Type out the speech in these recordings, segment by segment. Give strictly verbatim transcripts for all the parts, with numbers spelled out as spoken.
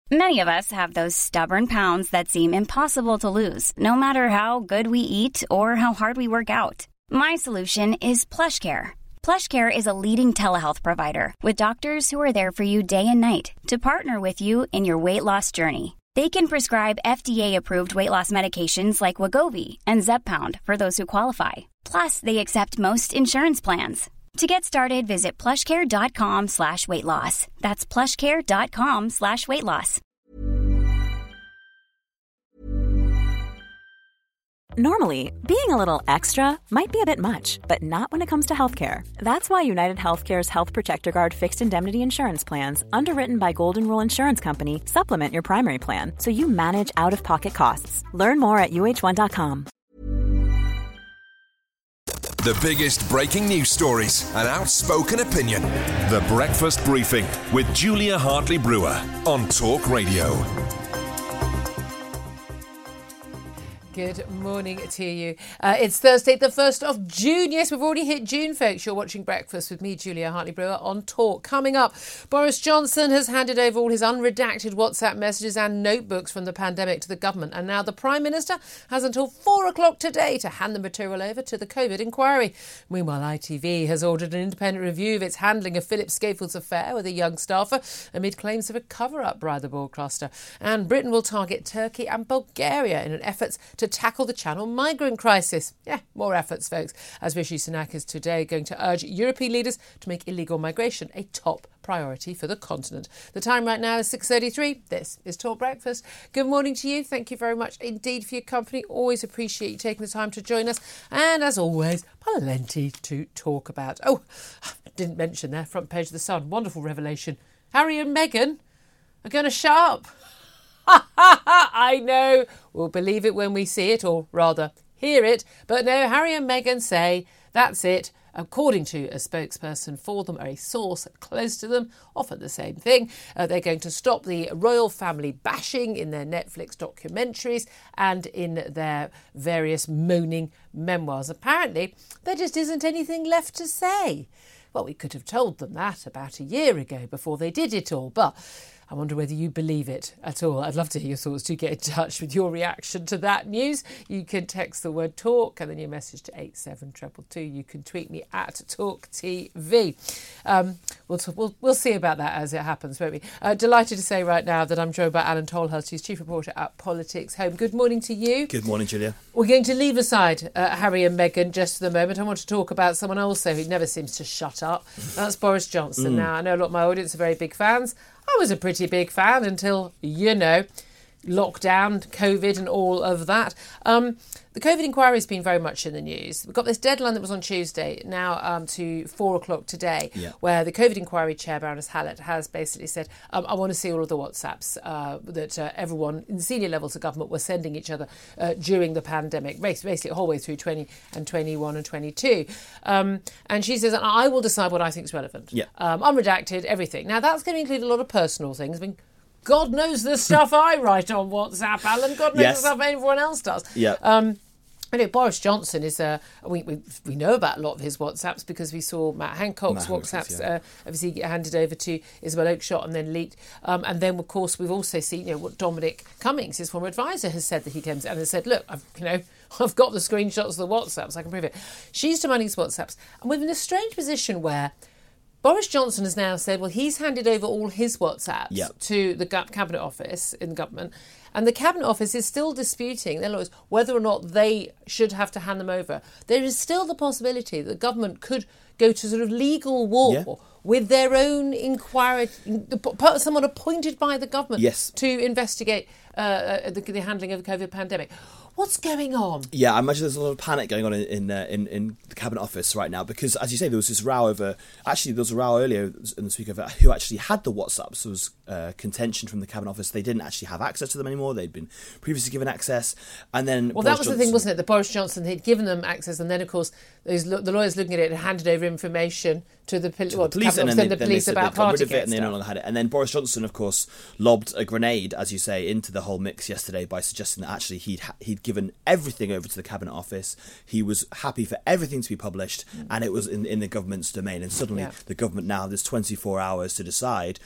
Many of us have those stubborn pounds that seem impossible to lose, no matter how good we eat or how hard we work out. My solution is PlushCare. PlushCare is a leading telehealth provider with doctors who are there for you day and night to partner with you in your weight loss journey. They can prescribe F D A-approved weight loss medications like Wegovy and Zepbound for those who qualify. Plus, they accept most insurance plans. To get started, visit plushcare.com slash weight loss. That's plushcare.com slash weight loss. Normally, being a little extra might be a bit much, but not when it comes to healthcare. That's why United Healthcare's Health Protector Guard fixed indemnity insurance plans, underwritten by Golden Rule Insurance Company, supplement your primary plan so you manage out-of-pocket costs. Learn more at U H one dot com. The biggest breaking news stories and outspoken opinion. The Breakfast Briefing with Julia Hartley-Brewer on Talk Radio. Good morning to you. Uh, it's Thursday, the first of June. Yes, we've already hit June, folks. You're watching Breakfast with me, Julia Hartley-Brewer, on Talk. Coming up, Boris Johnson has handed over all his unredacted WhatsApp messages and notebooks from the pandemic to the government. And now the Prime Minister has until four o'clock today to hand the material over to the COVID inquiry. Meanwhile, I T V has ordered an independent review of its handling of Philip Scafield's affair with a young staffer amid claims of a cover-up by the broadcaster. And Britain will target Turkey and Bulgaria in an effort to tackle the Channel migrant crisis. Yeah, more efforts, folks, as Rishi Sunak is today going to urge European leaders to make illegal migration a top priority for the continent. The time right now is six thirty-three. This is Talk Breakfast. Good morning to you. Thank you very much indeed for your company. Always appreciate you taking the time to join us. And as always, plenty to talk about. Oh, I didn't mention there, front page of The Sun. Wonderful revelation. Harry and Meghan are going to shut up. I know. We'll believe it when we see it, or rather hear it. But no, Harry and Meghan say that's it. According to a spokesperson for them, or a source close to them, often the same thing. Uh, they're going to stop the royal family bashing in their Netflix documentaries and in their various moaning memoirs. Apparently, there just isn't anything left to say. Well, we could have told them that about a year ago before they did it all, but I wonder whether you believe it at all. I'd love to hear your thoughts. Do get in touch with your reaction to that news. You can text the word TALK and then your message to eight seven two two two. You can tweet me at Talk T V. Um, we'll, t- we'll we'll see about that as it happens, won't we? Uh, delighted to say right now that I'm joined by Alan Tolhurst, who's chief reporter at Politics Home. Good morning to you. Good morning, Julia. We're going to leave aside uh, Harry and Meghan just for the moment. I want to talk about someone also who never seems to shut up. That's Boris Johnson. Mm. Now, I know a lot of my audience are very big fans. I was a pretty big fan until, you know, lockdown, COVID and all of that. Um, the COVID inquiry has been very much in the news. We've got this deadline that was on Tuesday, now um, to four o'clock today, yeah. where the COVID inquiry chair, Baroness Hallett, has basically said, um, I want to see all of the WhatsApps uh, that uh, everyone in senior levels of government were sending each other uh, during the pandemic, basically the whole way through twenty and twenty-one and twenty-two. Um, and she says, I will decide what I think is relevant. Yeah. Um, unredacted, everything. Now, that's going to include a lot of personal things. I mean, God knows the stuff I write on WhatsApp, Alan. God knows yes. the stuff everyone else does. Yeah. Um, I know Boris Johnson is a. Uh, we, we we know about a lot of his WhatsApps because we saw Matt Hancock's Matt WhatsApps yeah. uh, obviously get handed over to Isabel Oakeshott and then leaked. Um, and then of course we've also seen you know what Dominic Cummings, his former advisor, has said that he comes and has said, look, I've you know I've got the screenshots of the WhatsApps, I can prove it. She's demanding his WhatsApps, and we're in a strange position where Boris Johnson has now said, well, he's handed over all his WhatsApps yep. to the Cabinet Office in the government. And the Cabinet Office is still disputing, their lawyers, whether or not they should have to hand them over. There is still the possibility that the government could go to sort of legal war yeah. with their own inquiry, someone appointed by the government yes. to investigate uh, the, the handling of the COVID pandemic. What's going on? Yeah, I imagine there's a lot of panic going on in in, uh, in in the Cabinet Office right now because, as you say, there was this row over... Actually, there was a row earlier in this week over who actually had the WhatsApps. There was uh, contention from the Cabinet Office. They didn't actually have access to them anymore. They'd been previously given access. And then Well, Boris that was Johnson, the thing, wasn't it? That Boris Johnson had given them access, and then, of course, those, the lawyers looking at it had handed over information to the, pol- to well, the police, Cabinet and then, Office, they, the police then they about got rid of Partygate it, and they no stuff. longer had it. And then Boris Johnson, of course, lobbed a grenade, as you say, into the whole mix yesterday by suggesting that actually he'd ha- he'd given everything over to the Cabinet Office. He was happy for everything to be published, mm. and it was in, in the government's domain. And suddenly, yeah. the government now has twenty-four hours to decide.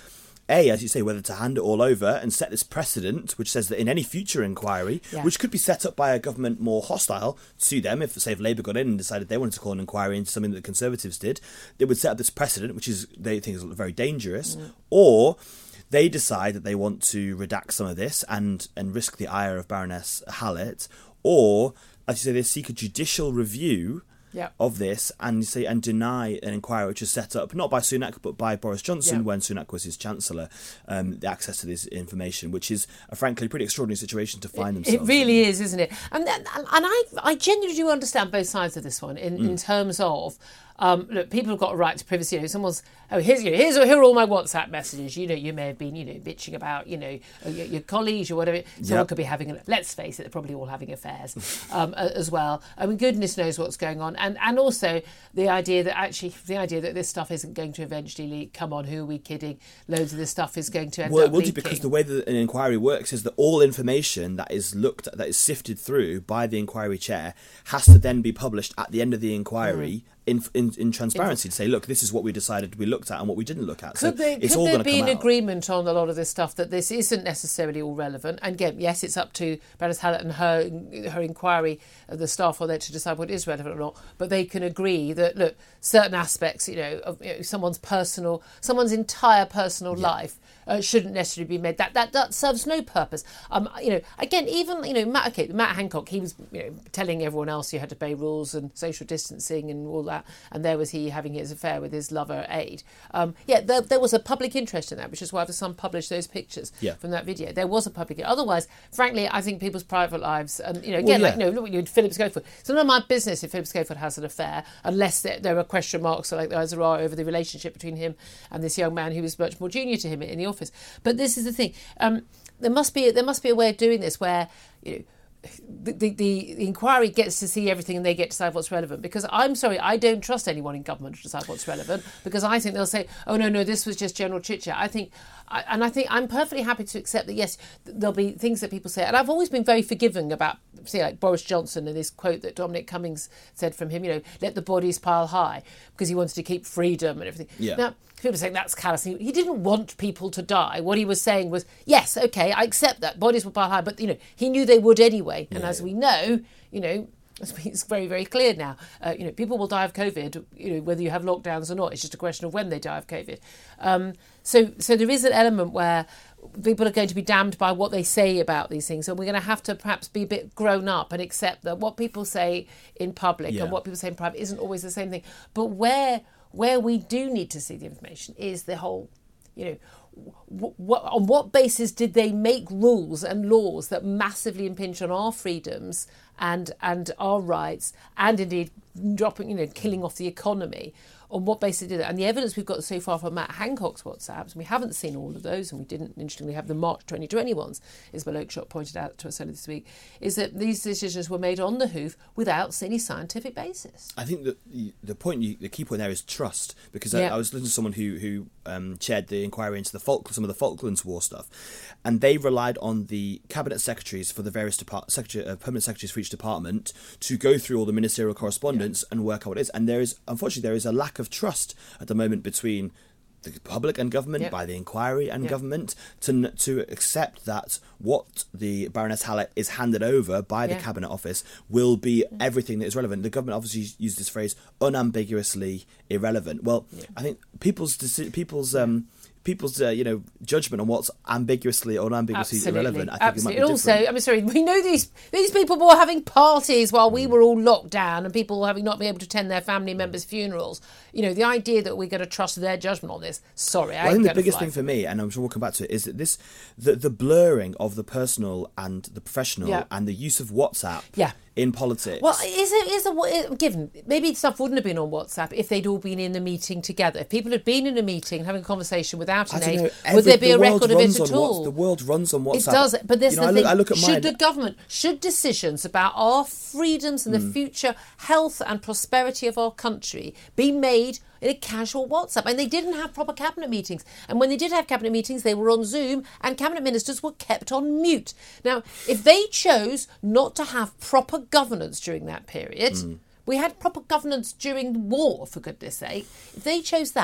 A, as you say, whether to hand it all over and set this precedent, which says that in any future inquiry, Yeah. which could be set up by a government more hostile to them, if, say, if Labour got in and decided they wanted to call an inquiry into something that the Conservatives did, they would set up this precedent, which is they think is very dangerous, mm. or they decide that they want to redact some of this and, and risk the ire of Baroness Hallett, or, as you say, they seek a judicial review Yep. of this and you say and deny an inquiry which was set up not by Sunak but by Boris Johnson Yep. when Sunak was his chancellor, um, the access to this information, which is a frankly pretty extraordinary situation to find It, themselves it really in. is, isn't it? And and, and I I genuinely do understand both sides of this one in, Mm. in terms of. Um, look, people have got a right to privacy. You know, someone's oh here's you know, here's here are all my WhatsApp messages. You know, you may have been you know bitching about you know your, your colleagues or whatever. Someone Yep. could be having. A, let's face it, they're probably all having affairs um, as well. I mean, goodness knows what's going on, and and also the idea that actually the idea that this stuff isn't going to eventually leak. Come on, who are we kidding? Loads of this stuff is going to end Well, up it will do leaking. because the way that an inquiry works is that all information that is looked at, that is sifted through by the inquiry chair, has to then be published at the end of the inquiry. Mm. In, in in transparency to say, look, this is what we decided we looked at and what we didn't look at. Could, so they, it's could all there going to be come an out. agreement on a lot of this stuff that this isn't necessarily all relevant? And again, yes, it's up to Baroness Hallett and her her inquiry of the staff on there to decide what is relevant or not. But they can agree that look, certain aspects, you know, of you know, someone's personal, someone's entire personal Yeah. life. Uh, shouldn't necessarily be made. That that that serves no purpose. Um, you know, again, even you know, Matt. Okay, Matt Hancock. He was you know telling everyone else you had to obey rules and social distancing and all that. And there was he having his affair with his lover Aid. Um, yeah, there, there was a public interest in that, which is why the Sun published those pictures Yeah. from that video. There was a public. Otherwise, frankly, I think people's private lives and you know again, Well, like yeah. you know, look at Philip Schofield. It's none of my business if Philip Schofield has an affair, unless there, there are question marks like there are over the relationship between him and this young man who was much more junior to him in the office. But this is the thing. Um, there must be there must be a way of doing this where you know the, the the inquiry gets to see everything and they get to decide what's relevant. Because I'm sorry, I don't trust anyone in government to decide what's relevant. Because I think they'll say, oh no no, this was just general chit chat. I think, I, and I think I'm perfectly happy to accept that. Yes, there'll be things that people say, and I've always been very forgiving about, say, like Boris Johnson and this quote that Dominic Cummings said from him. You know, let the bodies pile high, because he wanted to keep freedom and everything. Yeah. Now, people are saying that's callous. He, he didn't want people to die. What he was saying was, yes, okay, I accept that bodies will pile high, but you know, he knew they would anyway. And Yeah. as we know, you know, it's very, very clear now. Uh, you know, people will die of COVID. You know, whether you have lockdowns or not, it's just a question of when they die of COVID. Um, so, so there is an element where people are going to be damned by what they say about these things, and we're going to have to perhaps be a bit grown up and accept that what people say in public Yeah. and what people say in private isn't always the same thing. But where where we do need to see the information is the whole, you know, w- w- on what basis did they make rules and laws that massively impinge on our freedoms and and our rights, and indeed dropping, you know, killing off the economy? On what basis did it? And the evidence we've got so far from Matt Hancock's WhatsApps, and we haven't seen all of those, and we didn't, interestingly, have the March twenty twenty ones, Isabel Oakeshott pointed out to us earlier this week, is that these decisions were made on the hoof without any scientific basis. I think that the, the point, you, the key point there is trust, because Yeah. I, I was listening to someone who who um, chaired the inquiry into the Falk, some of the Falklands War stuff, and they relied on the cabinet secretaries for the various depart, secretary, uh, permanent secretaries for each department to go through all the ministerial correspondence yeah. and work out what it is. And there is, unfortunately, there is a lack of trust at the moment between the public and government, Yep. by the inquiry and Yep. government, to to accept that what the Baroness Hallett is handed over by the Yeah. Cabinet Office will be everything that is relevant. The government obviously used this phrase, unambiguously irrelevant. Well, Yeah. I think people's deci- people's um, people's uh, you know judgment on what's ambiguously or unambiguously Absolutely. irrelevant, I think Absolutely. it might be Also, different. I'm sorry, we know these these people were having parties while we were all locked down, and people were having not been able to attend their family members' funerals. You know, the idea that we're going to trust their judgment on this, sorry, I Well, I ain't think the gonna biggest fly thing for me, and I'm sure we'll come back to it, is that this the, the blurring of the personal and the professional Yeah. and the use of WhatsApp Yeah. in politics. Well, is it is a given? Maybe stuff wouldn't have been on WhatsApp if they'd all been in the meeting together. If people had been in a meeting having a conversation without I an don't aid, know, would every- there be the a world record of it runs at on all? Whats- the world runs on WhatsApp. It does, but there's You know, the I thing. look, I look at should mine. the government, should decisions about our freedoms and the Mm. future health and prosperity of our country be made in a casual WhatsApp? And they didn't have proper cabinet meetings. And when they did have cabinet meetings, they were on Zoom, and cabinet ministers were kept on mute. Now, if they chose not to have proper governance during that period, Mm. we had proper governance during the war, for goodness sake. If they chose that,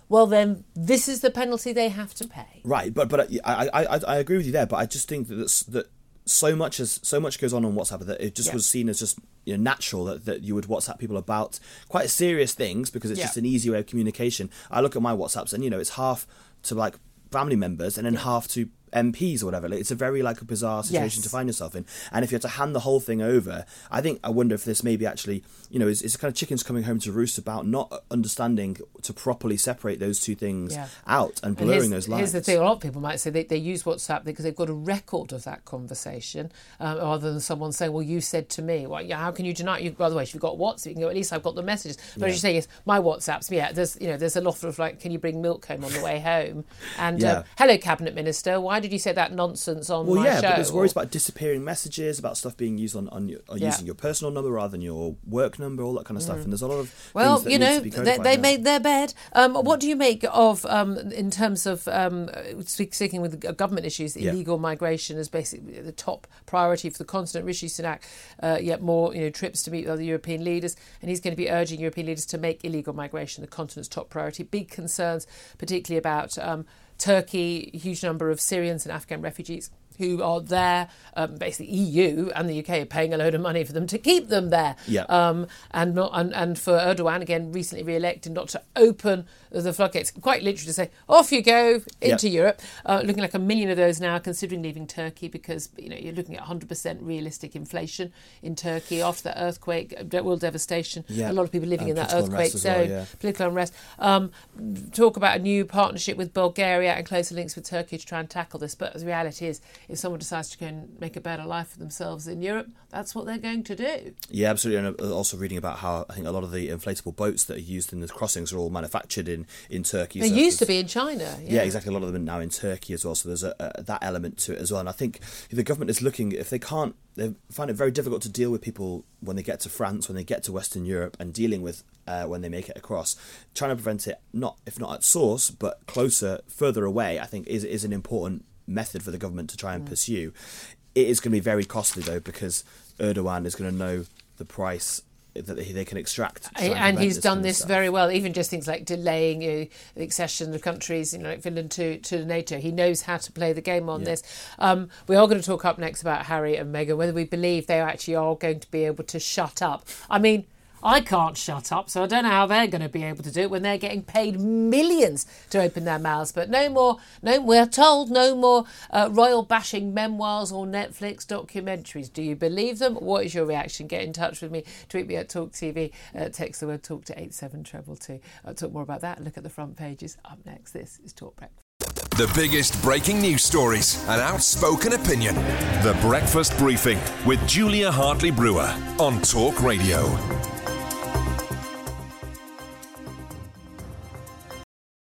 well, then this is the penalty they have to pay. Right, but but I I, I, I agree with you there. But I just think that that's, that so much as so much goes on on WhatsApp that it just yeah. was seen as just you know, natural that, that you would WhatsApp people about quite serious things because it's yeah. just an easy way of communication. I look at my WhatsApps and you know it's half to like family members and then yeah. half to M Ps or whatever. Like, it's a very like a bizarre situation yes. to find yourself in. And if you had to hand the whole thing over, I think I wonder if this maybe actually, you know, is, is kind of chickens coming home to roost about not understanding to properly separate those two things yeah. out and blurring and those lines. Here's the thing: a lot of people might say they, they use WhatsApp because they've got a record of that conversation, um, rather than someone saying, "Well, you said to me." Well, yeah, how can you deny? You, by the way, if you've got WhatsApp, you can go. At least I've got the messages. But yeah. as you say, yes, my WhatsApps. Yeah, there's you know there's a lot of like, can you bring milk home on the way home? And yeah. um, hello, Cabinet Minister, why did you say that nonsense? On well, my yeah, show, but there's or... worries about disappearing messages, about stuff being used on, on, your, on yeah. using your personal number rather than your work number, all that kind of stuff. Mm. And there's a lot of well, things that you know, need to be they, they now. made their bed. Um, what do you make of um, in terms of um, speaking with government issues? Yeah. Illegal migration is basically the top priority for the continent. Rishi Sunak, uh, yet more you know trips to meet with other European leaders, and he's going to be urging European leaders to make illegal migration the continent's top priority. Big concerns, particularly about um, Turkey, a huge number of Syrians and Afghan refugees who are there, um, basically E U and the U K are paying a load of money for them to keep them there. Yeah. Um, and, not, and and for Erdogan, again, recently re-elected, not to open the floodgates, quite literally to say, off you go into yep. Europe. Uh, looking like a million of those now, considering leaving Turkey, because you know you're looking at one hundred percent realistic inflation in Turkey after that earthquake, world devastation. Yeah. A lot of people living and in that earthquake zone, well, yeah. political unrest. Um, talk about a new partnership with Bulgaria and closer links with Turkey to try and tackle this. But the reality is, if someone decides to go and make a better life for themselves in Europe, that's what they're going to do. Yeah, absolutely. And also reading about how I think a lot of the inflatable boats that are used in the crossings are all manufactured in, in Turkey. They so used to be in China. Yeah. yeah, exactly. A lot of them are now in Turkey as well. So there's a, a, that element to it as well. And I think the government is looking, if they can't, they find it very difficult to deal with people when they get to France, when they get to Western Europe, and dealing with uh, when they make it across. Trying to prevent it, not if not at source, but closer, further away, I think is is an important method for the government to try and mm. pursue. It is going to be very costly though, because Erdogan is going to know the price that they can extract. And, and he's done this very well, even just things like delaying you know, the accession of countries, you know, like Finland to, to NATO. He knows how to play the game on yeah. this. Um, we are going to talk up next about Harry and Meghan, whether we believe they actually are going to be able to shut up. I mean, I can't shut up, so I don't know how they're going to be able to do it when they're getting paid millions to open their mouths. But no more, no, we're told no more uh, royal bashing memoirs or Netflix documentaries. Do you believe them? What is your reaction? Get in touch with me. Tweet me at Talk T V. Uh, text the word Talk to eight seven two two two. I'll talk more about that. Look at the front pages. Up next, this is Talk Breakfast. The biggest breaking news stories and outspoken opinion. The Breakfast Briefing with Julia Hartley-Brewer on Talk Radio.